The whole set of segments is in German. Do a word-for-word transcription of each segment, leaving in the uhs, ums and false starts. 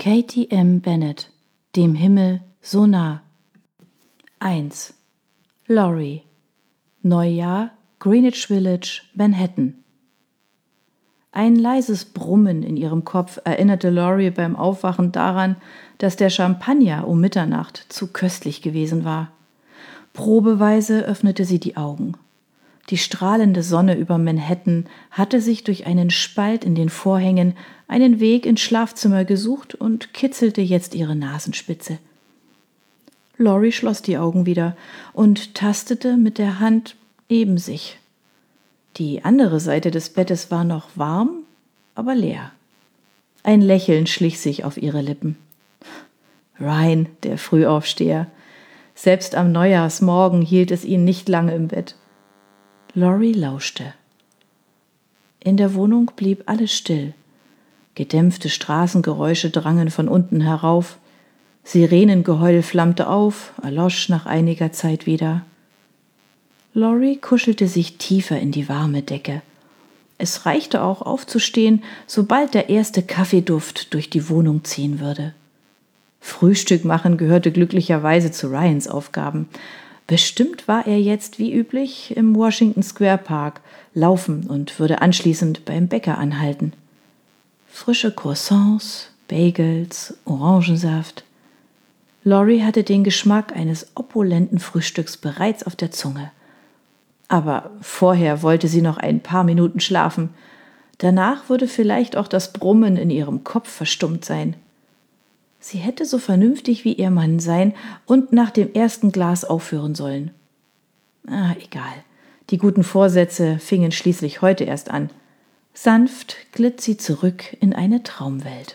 Katie M. Bennett, dem Himmel so nah. eins. Laurie. Neujahr, Greenwich Village, Manhattan. Ein leises Brummen in ihrem Kopf erinnerte Laurie beim Aufwachen daran, dass der Champagner um Mitternacht zu köstlich gewesen war. Probeweise öffnete sie die Augen. Die strahlende Sonne über Manhattan hatte sich durch einen Spalt in den Vorhängen einen Weg ins Schlafzimmer gesucht und kitzelte jetzt ihre Nasenspitze. Laurie schloss die Augen wieder und tastete mit der Hand neben sich. Die andere Seite des Bettes war noch warm, aber leer. Ein Lächeln schlich sich auf ihre Lippen. Ryan, der Frühaufsteher. Selbst am Neujahrsmorgen hielt es ihn nicht lange im Bett. Laurie lauschte. In der Wohnung blieb alles still. Gedämpfte Straßengeräusche drangen von unten herauf. Sirenengeheul flammte auf, erlosch nach einiger Zeit wieder. Laurie kuschelte sich tiefer in die warme Decke. Es reichte auch aufzustehen, sobald der erste Kaffeeduft durch die Wohnung ziehen würde. Frühstück machen gehörte glücklicherweise zu Ryans Aufgaben. Bestimmt war er jetzt wie üblich im Washington Square Park laufen und würde anschließend beim Bäcker anhalten. Frische Croissants, Bagels, Orangensaft. Laurie hatte den Geschmack eines opulenten Frühstücks bereits auf der Zunge. Aber vorher wollte sie noch ein paar Minuten schlafen. Danach würde vielleicht auch das Brummen in ihrem Kopf verstummt sein. Sie hätte so vernünftig wie ihr Mann sein und nach dem ersten Glas aufhören sollen. Ah, egal. Die guten Vorsätze fingen schließlich heute erst an. Sanft glitt sie zurück in eine Traumwelt.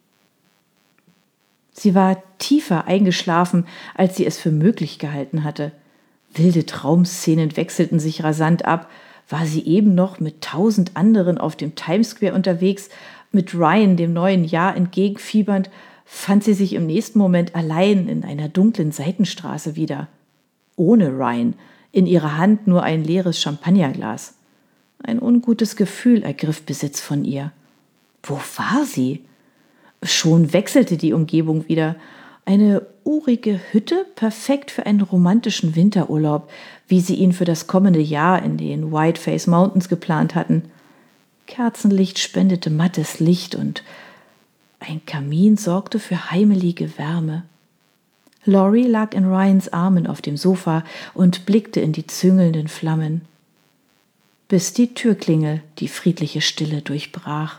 Sie war tiefer eingeschlafen, als sie es für möglich gehalten hatte. Wilde Traumszenen wechselten sich rasant ab. War sie eben noch mit tausend anderen auf dem Times Square unterwegs, mit Ryan dem neuen Jahr entgegenfiebernd, fand sie sich im nächsten Moment allein in einer dunklen Seitenstraße wieder. Ohne Ryan, in ihrer Hand nur ein leeres Champagnerglas. Ein ungutes Gefühl ergriff Besitz von ihr. Wo war sie? Schon wechselte die Umgebung wieder. Eine urige Hütte, perfekt für einen romantischen Winterurlaub, wie sie ihn für das kommende Jahr in den Whiteface Mountains geplant hatten. Kerzenlicht spendete mattes Licht und ein Kamin sorgte für heimelige Wärme. Laurie lag in Ryans Armen auf dem Sofa und blickte in die züngelnden Flammen, bis die Türklingel die friedliche Stille durchbrach.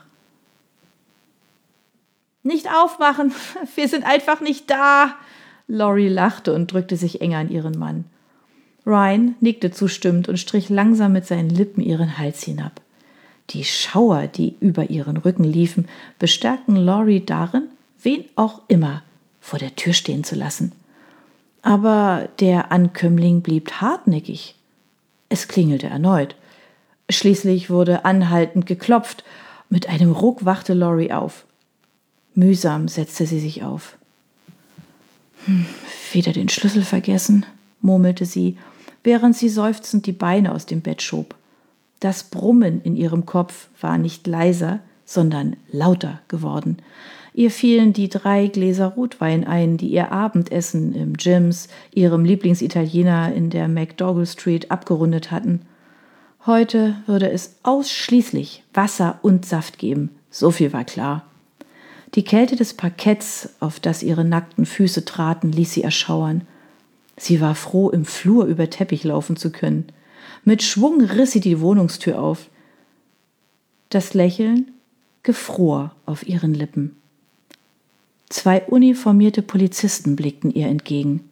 »Nicht aufmachen, wir sind einfach nicht da!« Laurie lachte und drückte sich enger an ihren Mann. Ryan nickte zustimmend und strich langsam mit seinen Lippen ihren Hals hinab. Die Schauer, die über ihren Rücken liefen, bestärkten Laurie darin, wen auch immer vor der Tür stehen zu lassen. Aber der Ankömmling blieb hartnäckig. Es klingelte erneut. Schließlich wurde anhaltend geklopft. Mit einem Ruck wachte Laurie auf. Mühsam setzte sie sich auf. Hm, wieder den Schlüssel vergessen, murmelte sie, während sie seufzend die Beine aus dem Bett schob. Das Brummen in ihrem Kopf war nicht leiser, sondern lauter geworden. Ihr fielen die drei Gläser Rotwein ein, die ihr Abendessen im Jim's, ihrem Lieblingsitaliener in der McDougal Street, abgerundet hatten. Heute würde es ausschließlich Wasser und Saft geben, so viel war klar. Die Kälte des Parketts, auf das ihre nackten Füße traten, ließ sie erschauern. Sie war froh, im Flur über Teppich laufen zu können. Mit Schwung riss sie die Wohnungstür auf. Das Lächeln gefror auf ihren Lippen. Zwei uniformierte Polizisten blickten ihr entgegen.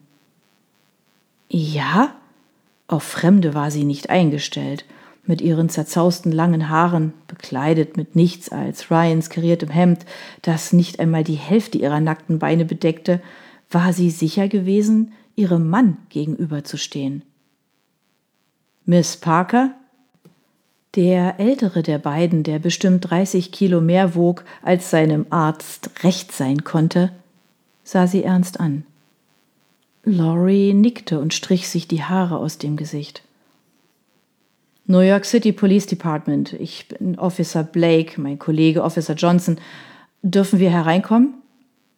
Ja? Auf Fremde war sie nicht eingestellt. Mit ihren zerzausten langen Haaren, bekleidet mit nichts als Ryans kariertem Hemd, das nicht einmal die Hälfte ihrer nackten Beine bedeckte, war sie sicher gewesen, ihrem Mann gegenüberzustehen. Miss Parker? Der ältere der beiden, der bestimmt dreißig Kilo mehr wog, als seinem Arzt recht sein konnte, sah sie ernst an. Laurie nickte und strich sich die Haare aus dem Gesicht. New York City Police Department. Ich bin Officer Blake, mein Kollege Officer Johnson. Dürfen wir hereinkommen?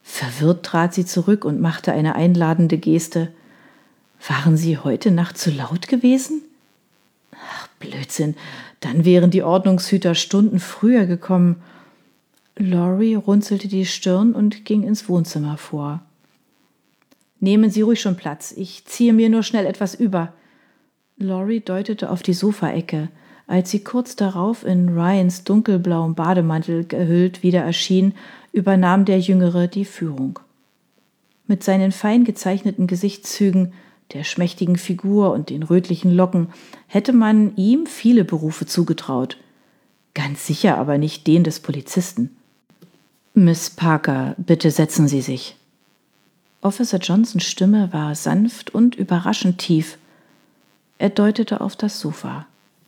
Verwirrt trat sie zurück und machte eine einladende Geste. »Waren Sie heute Nacht zu laut gewesen?« »Ach, Blödsinn, dann wären die Ordnungshüter Stunden früher gekommen.« Laurie runzelte die Stirn und ging ins Wohnzimmer vor. »Nehmen Sie ruhig schon Platz, ich ziehe mir nur schnell etwas über.« Laurie deutete auf die Sofaecke. Als sie kurz darauf in Ryans dunkelblauem Bademantel gehüllt wieder erschien, übernahm der Jüngere die Führung. Mit seinen fein gezeichneten Gesichtszügen, der schmächtigen Figur und den rötlichen Locken hätte man ihm viele Berufe zugetraut. Ganz sicher aber nicht den des Polizisten. »Miss Parker, bitte setzen Sie sich.« Officer Johnsons Stimme war sanft und überraschend tief. Er deutete auf das Sofa.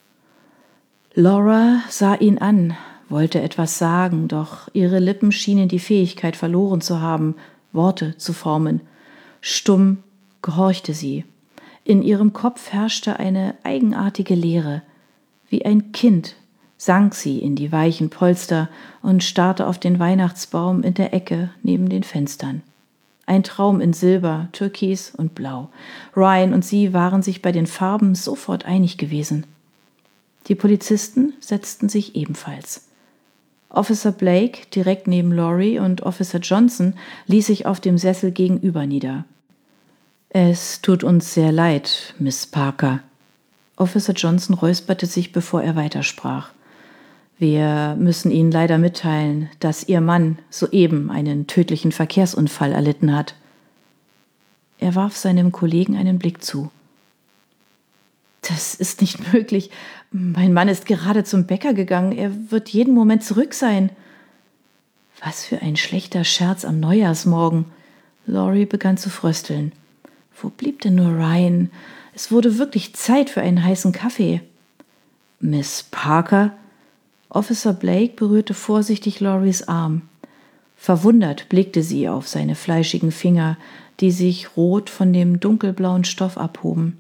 Laura sah ihn an, wollte etwas sagen, doch ihre Lippen schienen die Fähigkeit verloren zu haben, Worte zu formen. Stumm gehorchte sie. In ihrem Kopf herrschte eine eigenartige Leere. Wie ein Kind sank sie in die weichen Polster und starrte auf den Weihnachtsbaum in der Ecke neben den Fenstern. Ein Traum in Silber, Türkis und Blau. Ryan und sie waren sich bei den Farben sofort einig gewesen. Die Polizisten setzten sich ebenfalls. Officer Blake, direkt neben Laurie, und Officer Johnson ließ sich auf dem Sessel gegenüber nieder. »Es tut uns sehr leid, Miss Parker.« Officer Johnson räusperte sich, bevor er weitersprach. »Wir müssen Ihnen leider mitteilen, dass Ihr Mann soeben einen tödlichen Verkehrsunfall erlitten hat.« Er warf seinem Kollegen einen Blick zu. »Das ist nicht möglich. Mein Mann ist gerade zum Bäcker gegangen. Er wird jeden Moment zurück sein.« Was für ein schlechter Scherz am Neujahrsmorgen. Laurie begann zu frösteln. Wo blieb denn nur Ryan? Es wurde wirklich Zeit für einen heißen Kaffee. »Miss Parker?« Officer Blake berührte vorsichtig Lauries Arm. Verwundert blickte sie auf seine fleischigen Finger, die sich rot von dem dunkelblauen Stoff abhoben.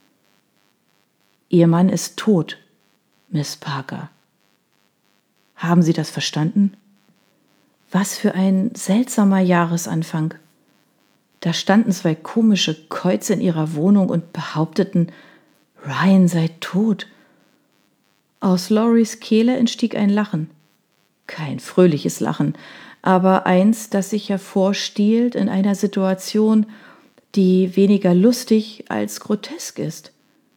»Ihr Mann ist tot, Miss Parker.« »Haben Sie das verstanden?« Was für ein seltsamer Jahresanfang. Da standen zwei komische Käuze in ihrer Wohnung und behaupteten, Ryan sei tot. Aus Lauries Kehle entstieg ein Lachen. Kein fröhliches Lachen, aber eins, das sich hervorstiehlt in einer Situation, die weniger lustig als grotesk ist.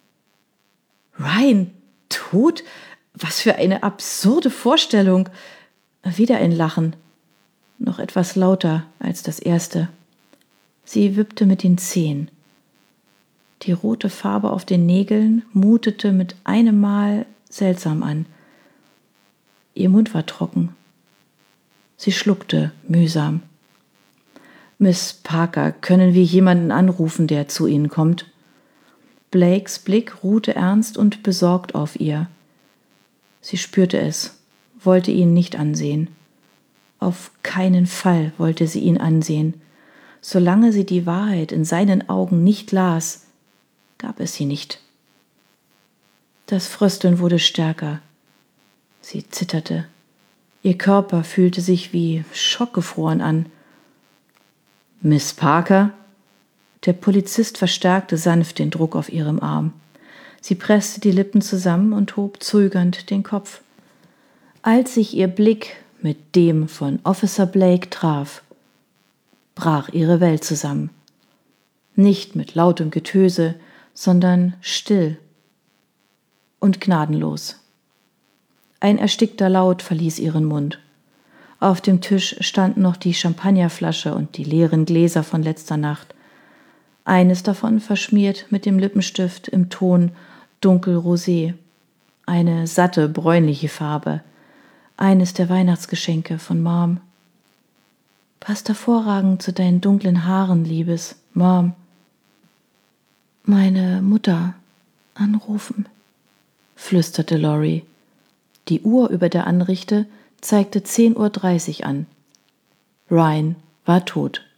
Ryan tot? Was für eine absurde Vorstellung. Wieder ein Lachen, noch etwas lauter als das erste. Sie wippte mit den Zehen. Die rote Farbe auf den Nägeln mutete mit einem Mal seltsam an. Ihr Mund war trocken. Sie schluckte mühsam. »Miss Parker, können wir jemanden anrufen, der zu Ihnen kommt?« Blakes Blick ruhte ernst und besorgt auf ihr. Sie spürte es, wollte ihn nicht ansehen. Auf keinen Fall wollte sie ihn ansehen. Solange sie die Wahrheit in seinen Augen nicht las, gab es sie nicht. Das Frösteln wurde stärker. Sie zitterte. Ihr Körper fühlte sich wie schockgefroren an. »Miss Parker?« Der Polizist verstärkte sanft den Druck auf ihrem Arm. Sie presste die Lippen zusammen und hob zögernd den Kopf. Als sich ihr Blick mit dem von Officer Blake traf, brach ihre Welt zusammen. Nicht mit lautem Getöse, sondern still und gnadenlos. Ein erstickter Laut verließ ihren Mund. Auf dem Tisch standen noch die Champagnerflasche und die leeren Gläser von letzter Nacht. Eines davon verschmiert mit dem Lippenstift im Ton dunkelrosé, eine satte, bräunliche Farbe, eines der Weihnachtsgeschenke von Mom. »Passt hervorragend zu deinen dunklen Haaren, liebes Mom.« »Meine Mutter anrufen«, flüsterte Laurie. Die Uhr über der Anrichte zeigte zehn Uhr dreißig an. Ryan war tot.